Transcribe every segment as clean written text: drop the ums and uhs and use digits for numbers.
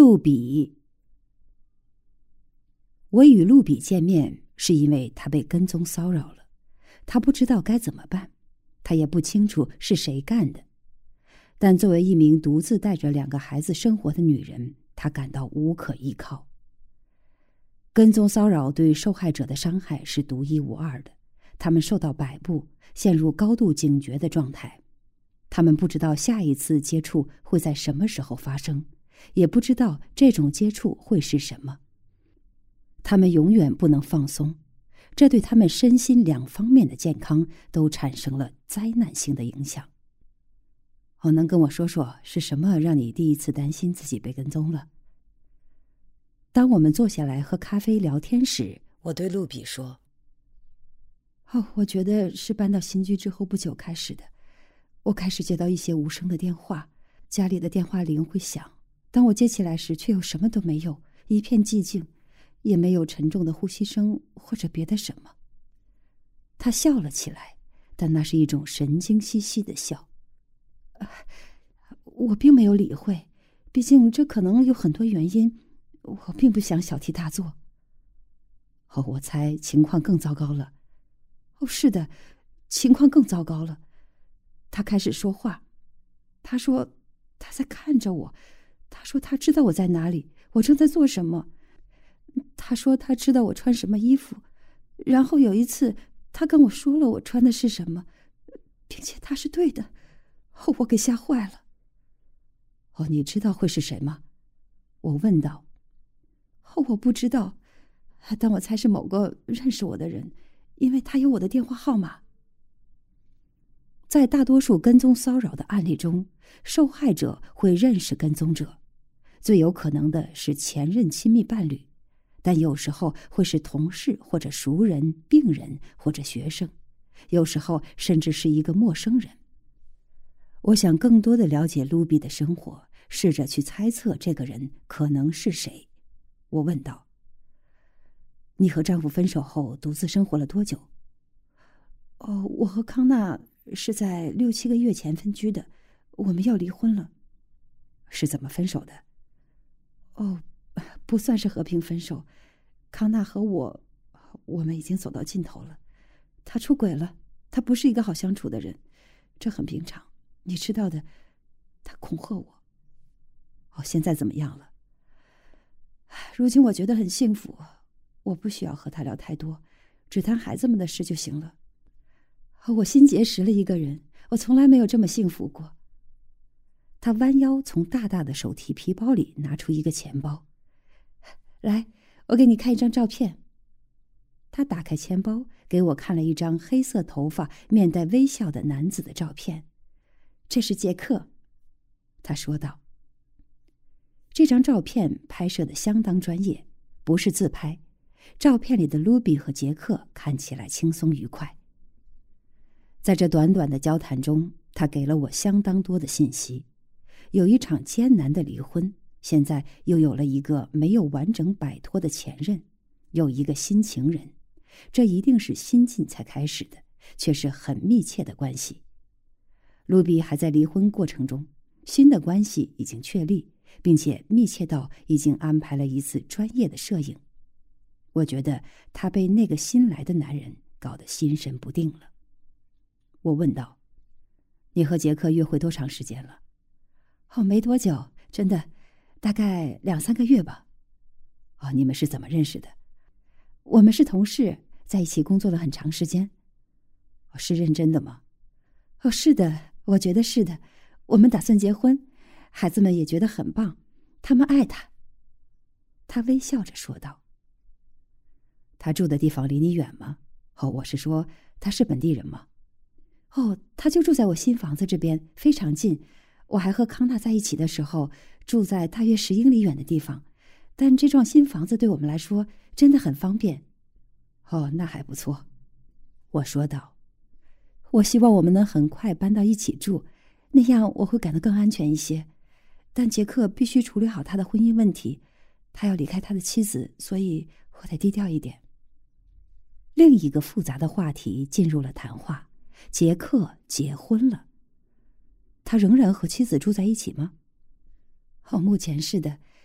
露比。我与露比见面是因为他被跟踪骚扰了，他不知道该怎么办，他也不清楚是谁干的。但作为一名独自带着2个孩子生活的女人，她感到无可依靠。跟踪骚扰对受害者的伤害是独一无二的，他们受到摆布，陷入高度警觉的状态。他们不知道下一次接触会在什么时候发生，也不知道这种接触会是什么。他们永远不能放松，这对他们身心2方面的健康都产生了灾难性的影响。能跟我说说是什么让你第一次担心自己被跟踪了？当我们坐下来喝咖啡聊天时，我对露比说：我觉得是搬到新居之后不久开始的。我开始接到一些无声的电话，家里的电话铃会响，当我接起来时却又什么都没有，一片寂静，也没有沉重的呼吸声或者别的什么。他笑了起来，但那是一种神经兮兮的笑。我并没有理会，毕竟这可能有很多原因，我并不想小题大做。我猜情况更糟糕了。是的，情况更糟糕了。他开始说话，他说他在看着我，他说他知道我在哪里，我正在做什么，他说他知道我穿什么衣服，然后有一次他跟我说了我穿的是什么，并且他是对的。我给吓坏了。你知道会是谁吗？我问道。我不知道，但我猜是某个认识我的人，因为他有我的电话号码。在大多数跟踪骚扰的案例中，受害者会认识跟踪者，最有可能的是前任亲密伴侣，但有时候会是同事或者熟人、病人或者学生，有时候甚至是一个陌生人。我想更多的了解露比的生活，试着去猜测这个人可能是谁。我问道：你和丈夫分手后独自生活了多久？我和康纳是在6、7个月前分居的，我们要离婚了。是怎么分手的？不算是和平分手，康纳和我们已经走到尽头了。他出轨了，他不是一个好相处的人，这很平常，你知道的。他恐吓我。现在怎么样了？如今我觉得很幸福，我不需要和他聊太多，只谈孩子们的事就行了。我新结识了一个人，我从来没有这么幸福过。他弯腰从大大的手提皮包里拿出一个钱包。来，我给你看一张照片。他打开钱包，给我看了一张黑色头发、面带微笑的男子的照片。这是杰克，他说道。这张照片拍摄的相当专业，不是自拍。照片里的露比和杰克看起来轻松愉快。在这短短的交谈中，他给了我相当多的信息。有一场艰难的离婚，现在又有了一个没有完整摆脱的前任，有一个新情人，这一定是新近才开始的，却是很密切的关系。露比还在离婚过程中，新的关系已经确立，并且密切到已经安排了一次专业的摄影。我觉得她被那个新来的男人搞得心神不定了。我问道：你和杰克约会多长时间了？没多久，真的，大概2、3个月吧。你们是怎么认识的？我们是同事，在一起工作了很长时间。是认真的吗？是的，我觉得是的。我们打算结婚，孩子们也觉得很棒，他们爱他。他微笑着说道。他住的地方离你远吗？我是说，他是本地人吗？他就住在我新房子这边，非常近。我还和康纳在一起的时候，住在大约10英里远的地方，但这幢新房子对我们来说真的很方便。那还不错，我说道。我希望我们能很快搬到一起住，那样我会感到更安全一些。但杰克必须处理好他的婚姻问题，他要离开他的妻子，所以我得低调一点。另一个复杂的话题进入了谈话：杰克结婚了。他仍然和妻子住在一起吗？目前是的，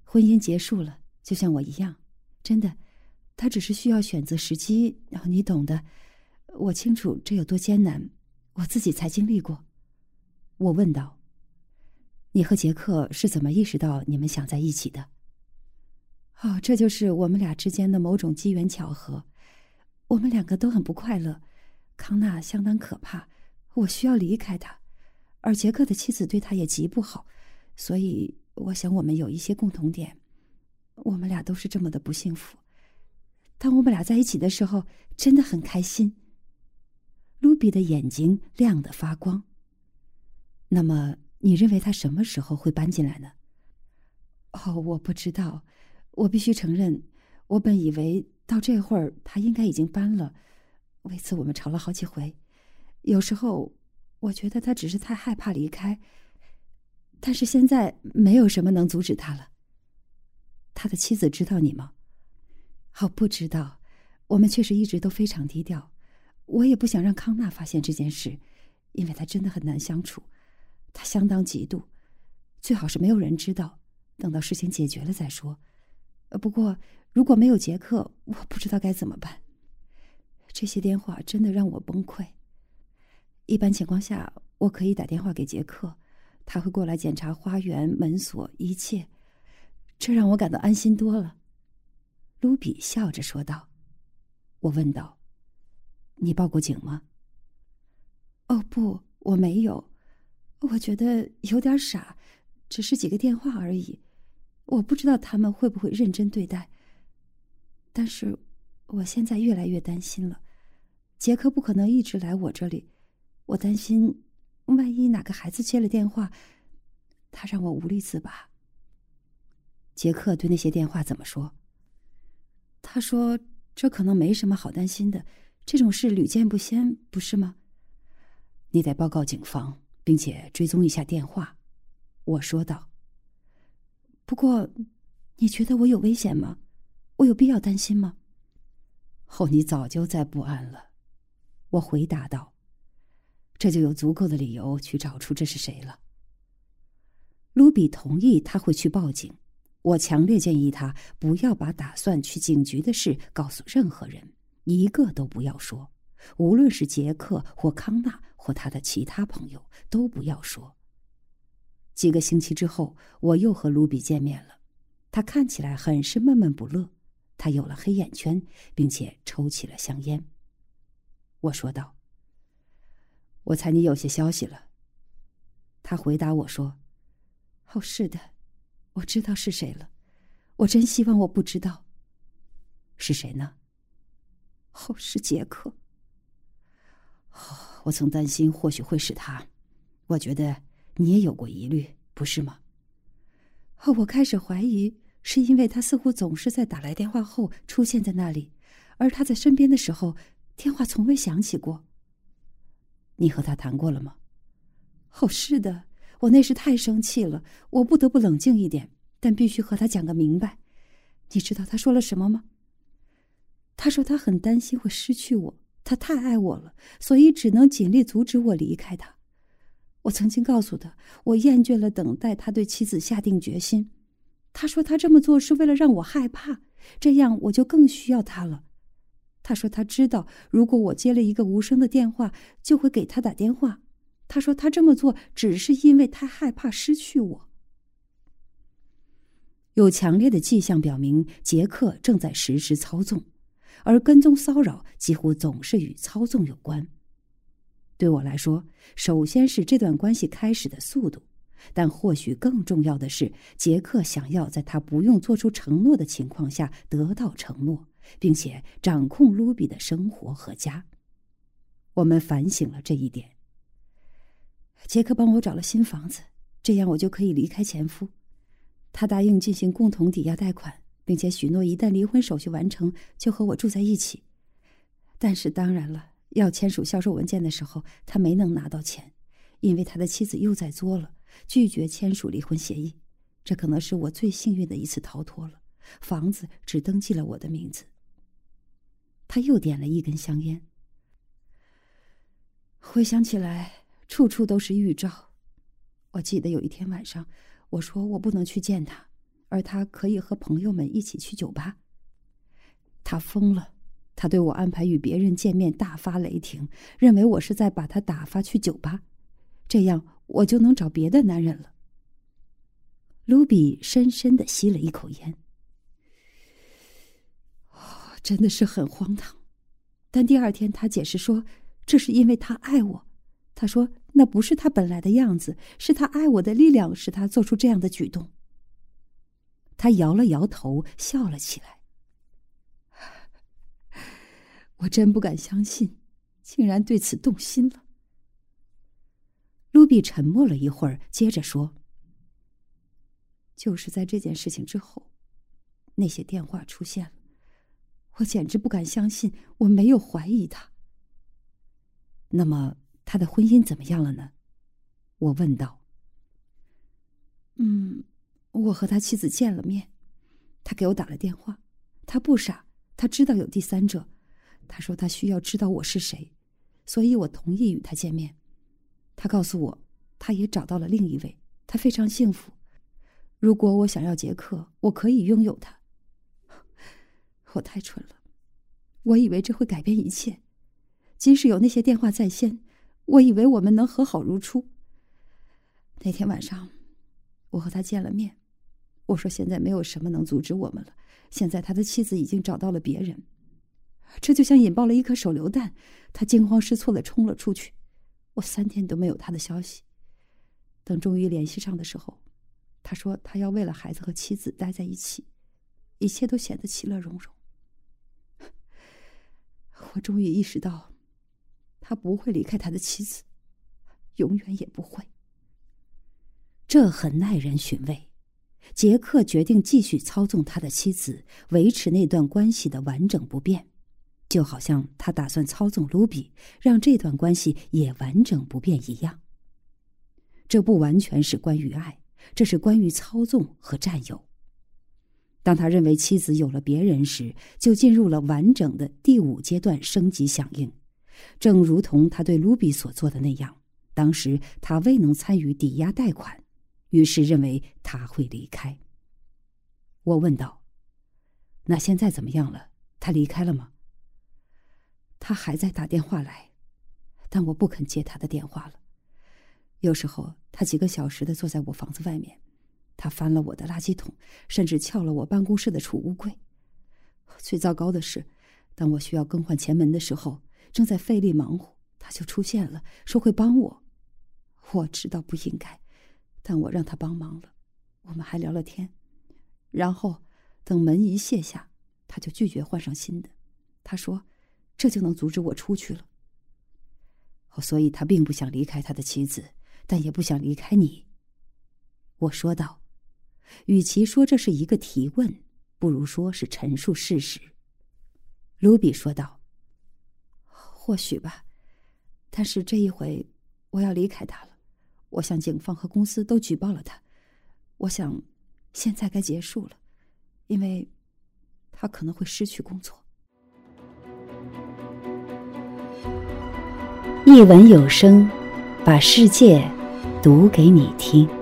婚姻结束了，就像我一样，真的，他只是需要选择时机，你懂的。我清楚这有多艰难，我自己才经历过。我问道：你和杰克是怎么意识到你们想在一起的？这就是我们俩之间的某种机缘巧合。我们两个都很不快乐，康纳相当可怕，我需要离开他，而杰克的妻子对他也极不好，所以我想我们有一些共同点。我们俩都是这么的不幸福。当我们俩在一起的时候，真的很开心。卢比的眼睛亮得发光。那么，你认为他什么时候会搬进来呢？我不知道。我必须承认，我本以为到这会儿他应该已经搬了。为此我们吵了好几回。有时候，我觉得他只是太害怕离开。但是现在没有什么能阻止他了。他的妻子知道你吗？不知道。我们确实一直都非常低调。我也不想让康纳发现这件事，因为他真的很难相处。他相当嫉妒，最好是没有人知道，等到事情解决了再说。不过如果没有杰克，我不知道该怎么办。这些电话真的让我崩溃。一般情况下，我可以打电话给杰克，他会过来检查花园、门锁，一切，这让我感到安心多了。卢比笑着说道。我问道：你报过警吗？不，我没有。我觉得有点傻，只是几个电话而已。我不知道他们会不会认真对待。但是我现在越来越担心了。杰克不可能一直来我这里，我担心万一哪个孩子接了电话，他让我无力自拔。杰克对那些电话怎么说？他说这可能没什么好担心的，这种事屡见不鲜，不是吗？你得报告警方，并且追踪一下电话，我说道。不过，你觉得我有危险吗？我有必要担心吗？你早就在不安了，我回答道。这就有足够的理由去找出这是谁了。卢比同意他会去报警，我强烈建议他不要把打算去警局的事告诉任何人，一个都不要说，无论是杰克或康纳或他的其他朋友，都不要说。几个星期之后，我又和卢比见面了，他看起来很是闷闷不乐，他有了黑眼圈，并且抽起了香烟。我说道：我猜你有些消息了。他回答我说：是的，我知道是谁了。我真希望我不知道。是谁呢？是杰克。我曾担心或许会是他。我觉得你也有过疑虑，不是吗？我开始怀疑，是因为他似乎总是在打来电话后出现在那里，而他在身边的时候，电话从未响起过。你和他谈过了吗？是的，我那时太生气了，我不得不冷静一点，但必须和他讲个明白。你知道他说了什么吗？他说他很担心会失去我，他太爱我了，所以只能尽力阻止我离开他。我曾经告诉他，我厌倦了等待他对妻子下定决心。他说他这么做是为了让我害怕，这样我就更需要他了。他说他知道，如果我接了一个无声的电话，就会给他打电话。他说他这么做只是因为他害怕失去我。有强烈的迹象表明，杰克正在实施操纵，而跟踪骚扰几乎总是与操纵有关。对我来说，首先是这段关系开始的速度，但或许更重要的是，杰克想要在他不用做出承诺的情况下得到承诺，并且掌控卢比的生活和家。我们反省了这一点。杰克帮我找了新房子，这样我就可以离开前夫。他答应进行共同抵押贷款，并且许诺一旦离婚手续完成，就和我住在一起。但是当然了，要签署销售文件的时候，他没能拿到钱，因为他的妻子又在作了，拒绝签署离婚协议。这可能是我最幸运的一次逃脱了，房子只登记了我的名字。他又点了一根香烟。回想起来，处处都是预兆。我记得有一天晚上，我说我不能去见他， 而他可以和朋友们一起去酒吧。他疯了，他对我安排与别人见面大发雷霆，认为我是在把他打发去酒吧，这样我就能找别的男人了。卢比深深地吸了一口烟。真的是很荒唐。但第二天他解释说，这是因为他爱我。他说那不是他本来的样子，是他爱我的力量使他做出这样的举动。他摇了摇头，笑了起来。我真不敢相信，竟然对此动心了。卢比沉默了一会儿，接着说，就是在这件事情之后，那些电话出现了，我简直不敢相信我没有怀疑他。那么他的婚姻怎么样了呢？我问道。我和他妻子见了面，他给我打了电话。他不傻，他知道有第三者。他说他需要知道我是谁，所以我同意与他见面。他告诉我，他也找到了另一位，他非常幸福。如果我想要杰克，我可以拥有他。我太蠢了，我以为这会改变一切。即使有那些电话在先，我以为我们能和好如初。那天晚上，我和他见了面。我说现在没有什么能阻止我们了，现在他的妻子已经找到了别人。这就像引爆了一颗手榴弹，他惊慌失措地冲了出去。我3天都没有他的消息。等终于联系上的时候，他说他要为了孩子和妻子待在一起，一切都显得其乐融融。我终于意识到，他不会离开他的妻子，永远也不会。这很耐人寻味。杰克决定继续操纵他的妻子，维持那段关系的完整不变，就好像他打算操纵卢比，让这段关系也完整不变一样。这不完全是关于爱，这是关于操纵和占有。当他认为妻子有了别人时，就进入了完整的第5阶段升级响应，正如同他对卢比所做的那样。当时他未能参与抵押贷款，于是认为他会离开。我问道，那现在怎么样了？他离开了吗？他还在打电话来，但我不肯接他的电话了。有时候他几个小时地坐在我房子外面，他翻了我的垃圾桶，甚至撬了我办公室的储物柜。最糟糕的是，当我需要更换前门的时候，正在费力忙活，他就出现了，说会帮我。我知道不应该，但我让他帮忙了。我们还聊了天，然后等门一卸下，他就拒绝换上新的。他说这就能阻止我出去了。所以他并不想离开他的妻子，但也不想离开你。我说道，与其说这是一个提问，不如说是陈述事实。卢比说道，或许吧，但是这一回我要离开他了。我向警方和公司都举报了他。我想现在该结束了，因为他可能会失去工作。 一文有声，把世界读给你听。